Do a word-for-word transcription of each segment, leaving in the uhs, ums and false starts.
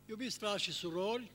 Iubiți frați și surori,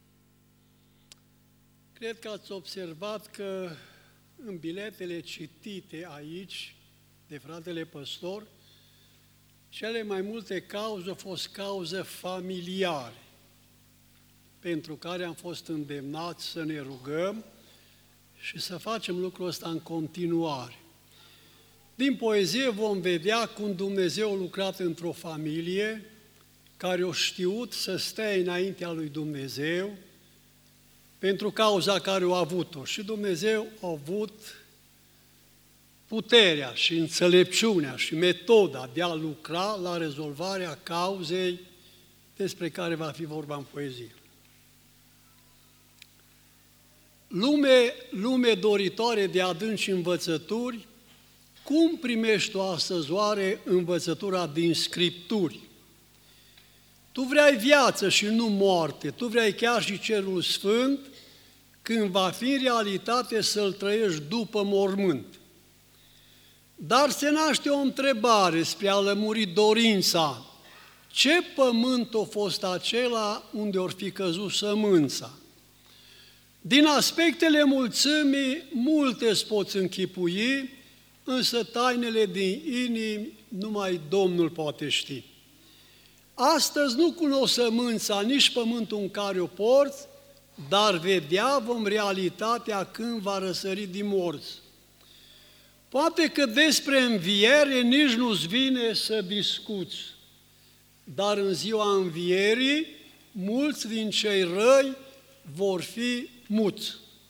cred că ați observat că în biletele citite aici de fratele păstor, cele mai multe cauze au fost cauze familiare, pentru care am fost îndemnați să ne rugăm și să facem lucrul ăsta în continuare. Din poezie vom vedea cum Dumnezeu a lucrat într-o familie care a știut să stea înaintea lui Dumnezeu pentru cauza care a avut-o. Și Dumnezeu a avut puterea și înțelepciunea și metoda de a lucra la rezolvarea cauzei despre care va fi vorba în poezie. Lume, lume doritoare de adânci învățături, cum primești tu astăzi oare învățătura din Scripturi? Tu vrei viață și nu moarte, tu vrei chiar și cerul sfânt, când va fi în realitate să-l trăiești după mormânt. Dar se naște o întrebare spre a lămuri dorința. Ce pământ a fost acela unde or fi căzut sămânța? Din aspectele mulțimii, multe îți poți închipui, însă tainele din inimi numai Domnul poate ști. Astăzi nu cunosc sămânța, nici pământul în care o porți, dar vedea vom realitatea când va răsări din morți. Poate că despre înviere nici nu-ți vine să discuți, dar în ziua învierii, mulți din cei răi vor fi muți.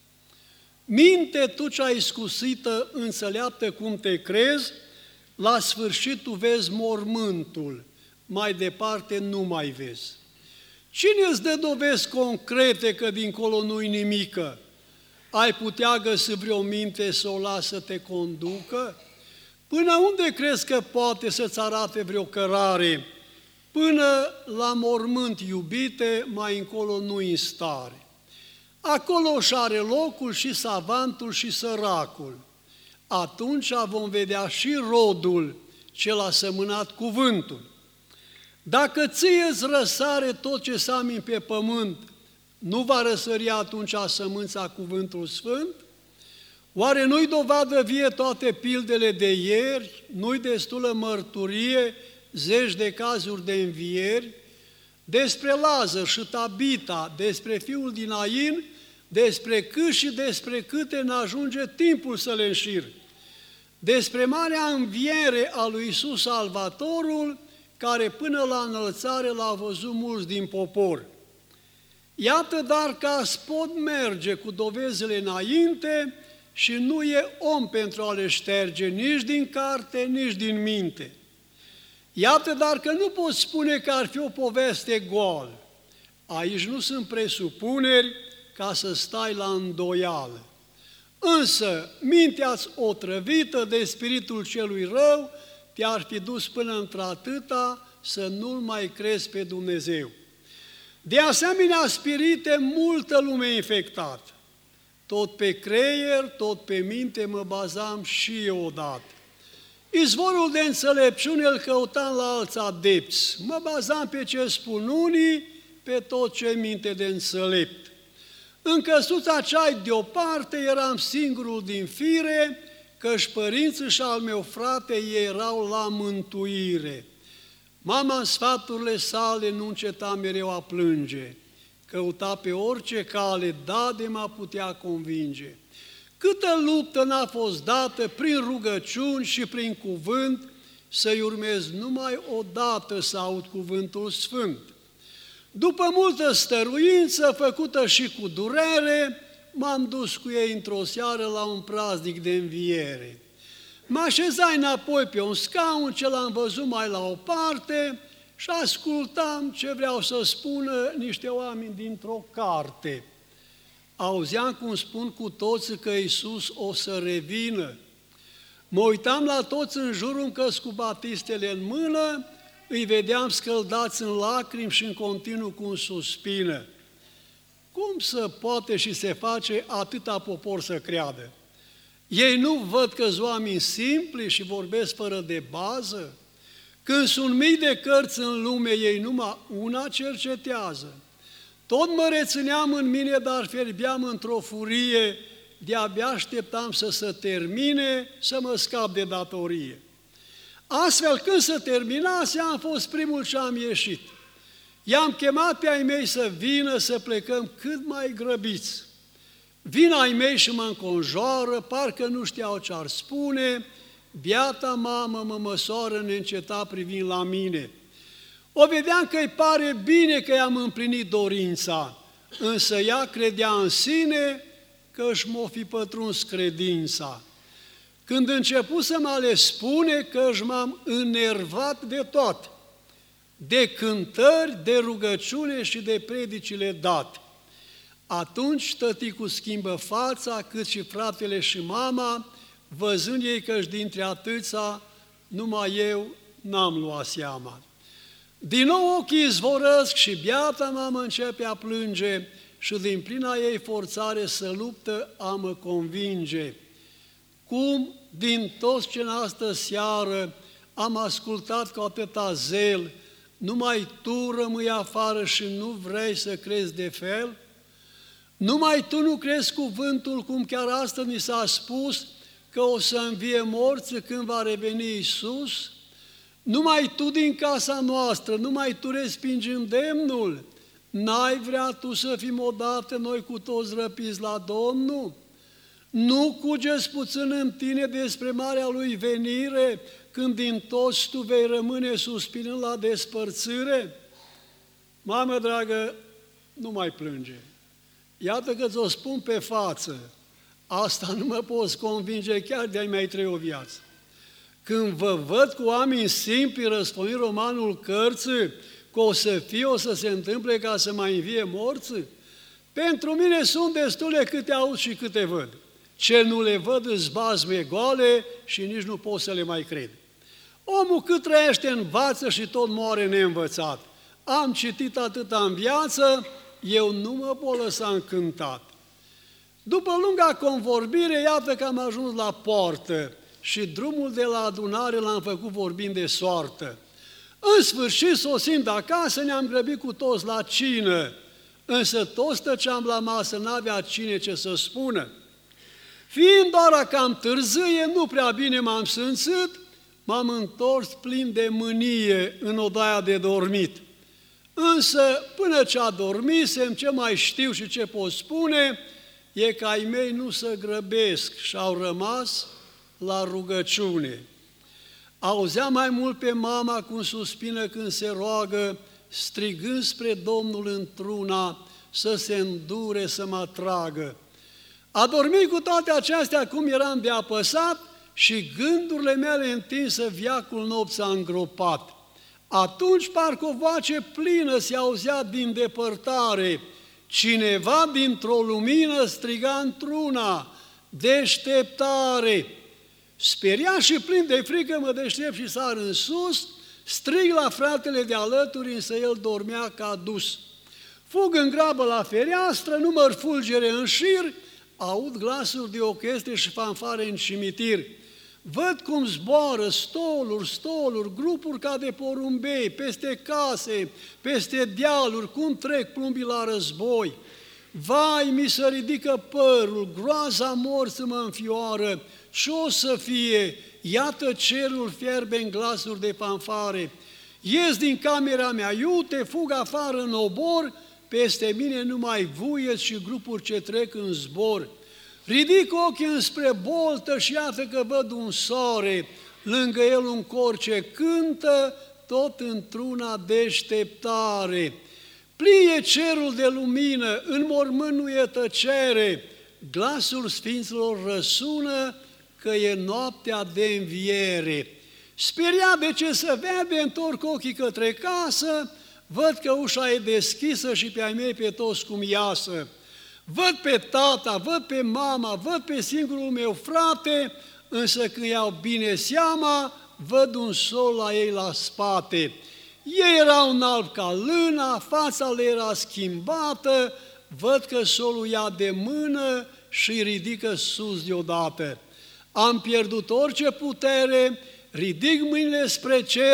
Minte tu cea iscusită, înțeleaptă cum te crezi, la sfârșit tu vezi mormântul, mai departe nu mai vezi. Cine îți dă dovezi concrete că dincolo nu-i nimică? Ai putea găsi vreo minte să o lasă să te conducă? Până unde crezi că poate să-ți arate vreo cărare? Până la mormânt, iubite, mai încolo nu-i în stare. Acolo își are locul și savantul și săracul. Atunci vom vedea și rodul ce l-a sămânat cuvântul. Dacă ție îți răsare tot ce s-a pe pământ, nu va răsări atunci sămânța cuvântul sfânt? Oare nu-i dovadă vie toate pildele de ieri? Nu-i destulă mărturie, zeci de cazuri de învieri? Despre Lazar și Tabita, despre fiul din Ain, despre cât și despre câte n-ajunge timpul să le înșir. Despre marea înviere a lui Iisus Salvatorul, care până la înălțare l-a văzut mulți din popor. Iată dar că pot merge cu dovezile înainte și nu e om pentru a le șterge nici din carte, nici din minte. Iată dar că nu poți spune că ar fi o poveste goală. Aici nu sunt presupuneri ca să stai la îndoială. Însă, mintea-ți otrăvită de spiritul celui rău te-ar fi dus până într-atâta să nu-L mai crezi pe Dumnezeu. De asemenea, spirite, multă lume infectată. Tot pe creier, tot pe minte mă bazam și eu odată. Izvorul de înțelepciune îl căutam la alți adepți. Mă bazam pe ce spun unii, pe tot ce minte de înțelept. În căsuța cea deoparte eram singurul din fire, că-și părinții și al meu frate ei erau la mântuire. Mama în sfaturile sale nu înceta mereu a plânge, căuta pe orice cale, da de m-a putea convinge. Câtă luptă n-a fost dată prin rugăciuni și prin cuvânt, să-i urmez numai odată să aud cuvântul sfânt. După multă stăruință, făcută și cu durere, m-am dus cu ei într-o seară la un praznic de înviere. Mă așezai înapoi pe un scaun ce l-am văzut mai la o parte și ascultam ce vreau să spună niște oameni dintr-o carte. Auzeam cum spun cu toții că Iisus o să revină. Mă uitam la toți în jurul încăs cu batistele în mână, îi vedeam scăldați în lacrimi și în continuu cum suspină. Cum să poate și se face atâta popor să creadă? Ei nu văd că-s oameni simpli și vorbesc fără de bază? Când sunt mii de cărți în lume, ei numai una cercetează. Tot mă rețineam în mine, dar fierbeam într-o furie, de-abia așteptam să se termine, să mă scap de datorie. Astfel, când se terminase, am fost primul ce am ieșit. I-am chemat pe ai mei să vină, să plecăm cât mai grăbiți. Vin ai mei și mă înconjoară, parcă nu știau ce ar spune, biata mamă mă măsoară neîncetat privind la mine. O vedeam că îi pare bine că i-am împlinit dorința, însă ea credea în sine că își m-o fi pătruns credința. Când început să mă le spune că își m-am înnervat de toate, de cântări, de rugăciune și de predicile date. Atunci tăticul schimbă fața, cât și fratele și mama, văzând ei că-și dintre atâția, numai eu n-am luat seama. Din nou ochii izvorăsc și biata mamă începe a plânge și din plina ei forțare să luptă a mă convinge. Cum din toți ce în astă seară am ascultat cu atâta zel, numai tu rămâi afară și nu vrei să crezi de fel? Numai tu nu crezi cuvântul cum chiar astăzi ni s-a spus că o să învie morți când va reveni Iisus? Numai tu din casa noastră, numai tu respingi îndemnul? N-ai vrea tu să fim odată noi cu toți răpiți la Domnul? Nu cugeți puțin în tine despre marea lui venire, când din toți tu vei rămâne suspinând la despărțire? Mamă dragă, nu mai plânge. Iată că ți-o spun pe față, asta nu mă poți convinge chiar de-ai mai trăi o viață. Când vă văd cu oameni simpli răspunind romanul cărții, că o să fie, o să se întâmple ca să mai învie morți, pentru mine sunt destule câte aud și câte văd. Ce nu le văd îți bazme goale și nici nu pot să le mai cred. Omul cât trăiește învață și tot moare neînvățat. Am citit atâta în viață, eu nu mă pot lăsa încântat. După lunga convorbire, iată că am ajuns la poartă și drumul de la adunare l-am făcut vorbind de soartă. În sfârșit, sosind acasă, ne-am grăbit cu toți la cină, însă toți tăceam la masă, n-avea cine ce să spună. Fiind ora cam târzie, nu prea bine m-am simțit, m-am întors plin de mânie în odaia de dormit. Însă, până ce adormisem, ce mai știu și ce pot spune, e că ai mei nu se grăbesc și au rămas la rugăciune. Auzea mai mult pe mama cum suspină când se roagă, strigând spre Domnul într-una, să se îndure să mă atragă. A dormit cu toate acestea cum eram de apăsat și gândurile mele întinse viacul nopții a îngropat. Atunci parcă o voce plină se auzea din depărtare, cineva dintr-o lumină striga într-una, deșteptare! Speriat și plin de frică mă deștept și sar în sus, strig la fratele de alături, însă el dormea ca dus. Fug în grabă la fereastră, număr fulgere în șir, aud glasuri de orchestre și fanfare în cimitir. Văd cum zboară stoluri, stoluri, grupuri ca de porumbei, peste case, peste dealuri, cum trec plumbii la război. Vai, mi se ridică părul, groaza morții mă înfioară, ce o să fie? Iată cerul fierbe în glasuri de fanfare. Ies din camera mea, iute, fug afară în obor, peste mine numai vuiet și grupuri ce trec în zbor. Ridic ochii înspre boltă și iată că văd un soare, lângă el un cor ce cântă, tot într-una deșteptare. Plie cerul de lumină, în mormânt nu e tăcere, glasul sfinților răsună că e noaptea de înviere. Speriat de ce să vede, întorc ochii către casă, văd că ușa e deschisă și pe ai mei pe toți cum iasă. Văd pe tata, văd pe mama, văd pe singurul meu frate, însă când iau bine seama, văd un sol la ei la spate. Ei erau înalți ca lâna, fața le era schimbată, văd că solul ia de mână și ridică sus deodată. Am pierdut orice putere, ridic mâinile spre cer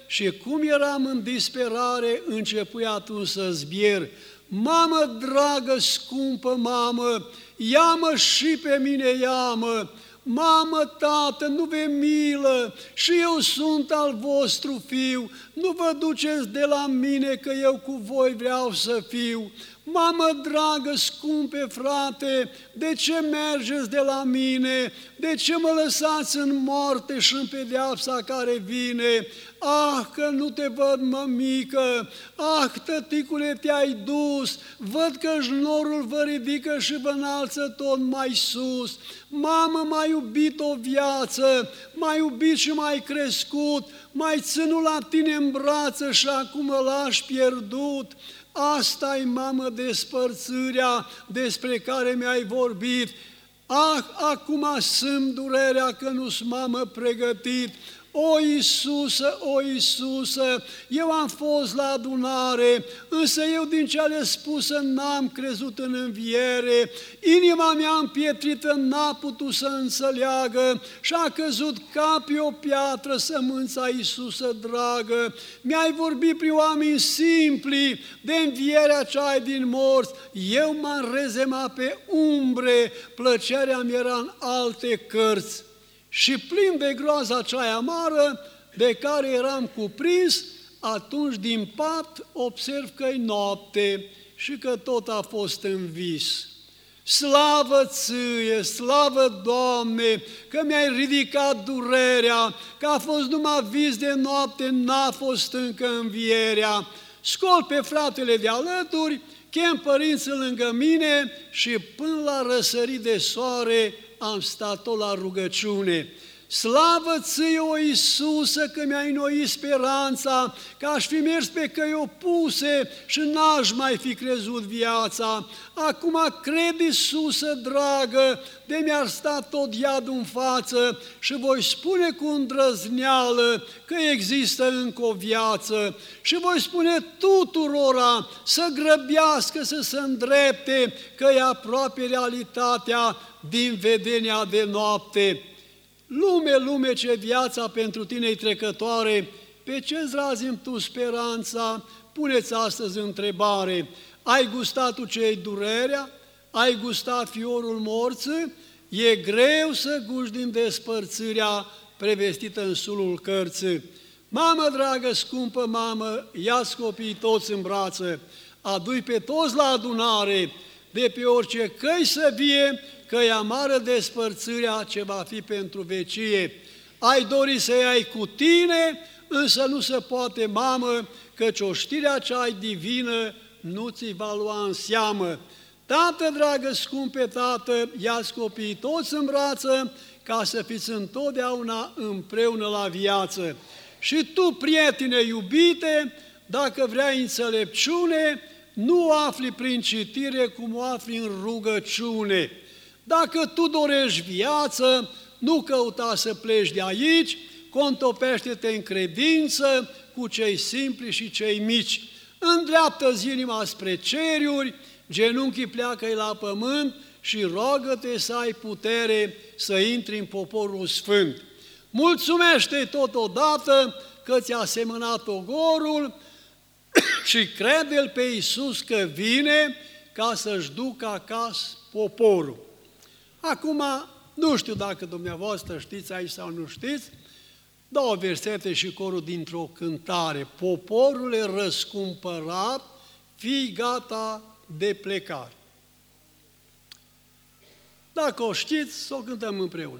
și cum eram în disperare, începui atunci să zbier. Mamă dragă, scumpă mamă, ia-mă și pe mine, ia-mă! Mamă, tată, nu vă milă, și eu sunt al vostru fiu, nu vă duceți de la mine, că eu cu voi vreau să fiu. Mamă dragă, scumpe frate, de ce mergeți de la mine? De ce mă lăsați în moarte și în pedeapsa care vine? Ah, că nu te văd, mămică! Ah, tăticule, te-ai dus! Văd că norul vă ridică și vă înalță tot mai sus! Mamă, m-ai iubit o viață, m-ai iubit și m-ai crescut, m-ai ținut la tine în brață și acum mă lași pierdut! Asta-i, mamă, despărțirea despre care mi-ai vorbit. Ah, acum simt durerea că nu-s, mamă, pregătit. O, Iisuse, o, Iisuse, eu am fost la adunare, însă eu din cele spuse n-am crezut în înviere, inima mea împietrită n-a putut să înțeleagă și a căzut ca pe o piatră sămânța, Iisuse dragă. Mi-ai vorbit prin oameni simpli de învierea cea din morți, eu m-am rezemat pe umbre, plăcerea mi era în alte cărți. Și plin de groaza cea amară de care eram cuprins, atunci din pat observ că-i noapte și că tot a fost în vis. Slavă ție, slavă, Doamne, că mi-ai ridicat durerea, că a fost numai vis de noapte, n-a fost încă învierea. Scol pe fratele de alături, chem părinții lângă mine și până la răsărit de soare am stat-o la rugăciune. Slavă ție, o Iisuse, că mi-ai înnoit speranța, că aș fi mers pe căi opuse și n-aș mai fi crezut viața. Acum cred, Iisuse, dragă, de mi-ar sta tot iadul în față și voi spune cu îndrăzneală că există încă o viață și voi spune tuturora să grăbească, să se îndrepte, că e aproape realitatea din vedenia de noapte. Lume, lume, ce viața pentru tine-i trecătoare, pe ce-ți razim tu speranța? Puneți astăzi întrebare. Ai gustat tu ce-i durerea? Ai gustat fiorul morții? E greu să guși din despărțirea prevestită în sulul cărții. Mamă dragă, scumpă mamă, ia-ți copiii toți în brață, adu-i pe toți la adunare, de pe orice căi să vie, că e amară despărțirea ce va fi pentru vecie. Ai dori să iei cu tine, însă nu se poate, mamă, căci oștirea cea divină nu ți va lua în seamă. Tată, dragă, scumpe tată, ia-ți copiii toți în brață, ca să fiți întotdeauna împreună la viață. Și tu, prietene iubite, dacă vrei înțelepciune, nu o afli prin citire, cum o afli în rugăciune. Dacă tu dorești viață, nu căuta să pleci de aici, contopește-te în credință cu cei simpli și cei mici. Îndreaptă-ți inima spre ceruri, genunchii pleacă-i la pământ și rogă-te să ai putere să intri în poporul sfânt. Mulțumește-i totodată că ți-a semănat ogorul și crede-L pe Iisus că vine ca să-și ducă acasă poporul. Acum, nu știu dacă dumneavoastră știți aici sau nu știți, două versete și corul dintr-o cântare. Poporule răscumpărat, fii gata de plecare. Dacă o știți, să o cântăm împreună.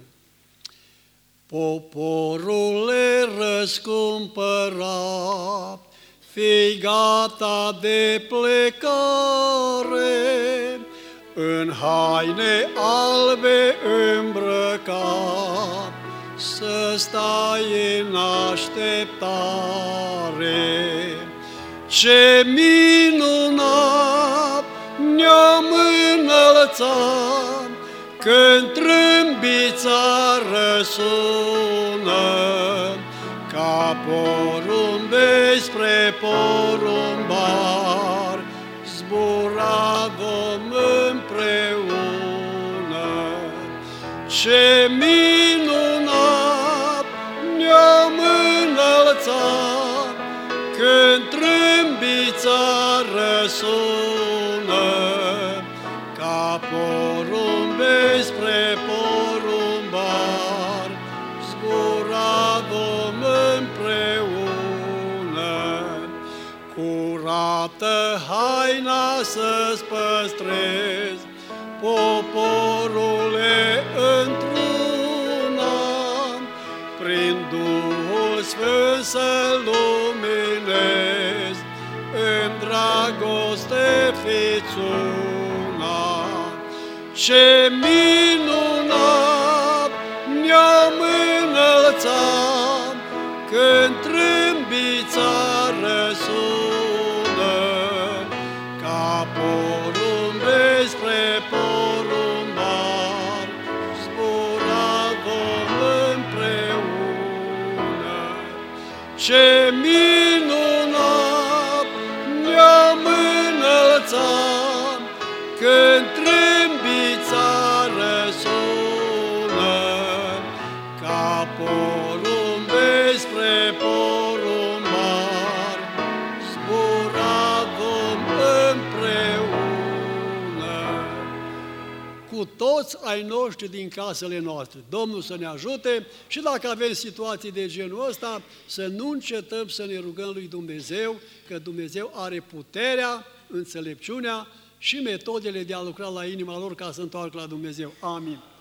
Poporule răscumpărat, fii gata de plecare, în haine albe îmbrăcat, să stai în așteptare. Ce minunat ne-am înălțat, când trâmbița răsună, ca porumbei spre porumbar, zbura vom împreună. Ce minunat ne-am înălțat, țară sună, ca porumbei spre porumbar, zbura vom împreună. Curată haina să-ți păstrezi, poporule într-una, prin Duhul Sfânt să luminezi, în dragoste fiți una. Ce minunat ne-am înălțat, când trâmbița răsună, ca porumbei spre porumbar, zbura vom împreună. Ce minunat ne-am înălțat, când trâmbița răsună, ca porumbei spre porumbar, zbura vom împreună. Cu toți ai noștri din casele noastre. Domnul să ne ajute și dacă avem situații de genul ăsta, să nu încetăm să ne rugăm lui Dumnezeu, că Dumnezeu are puterea, înțelepciunea și metodele de a lucra la inima lor ca să întoarcă la Dumnezeu. Amin.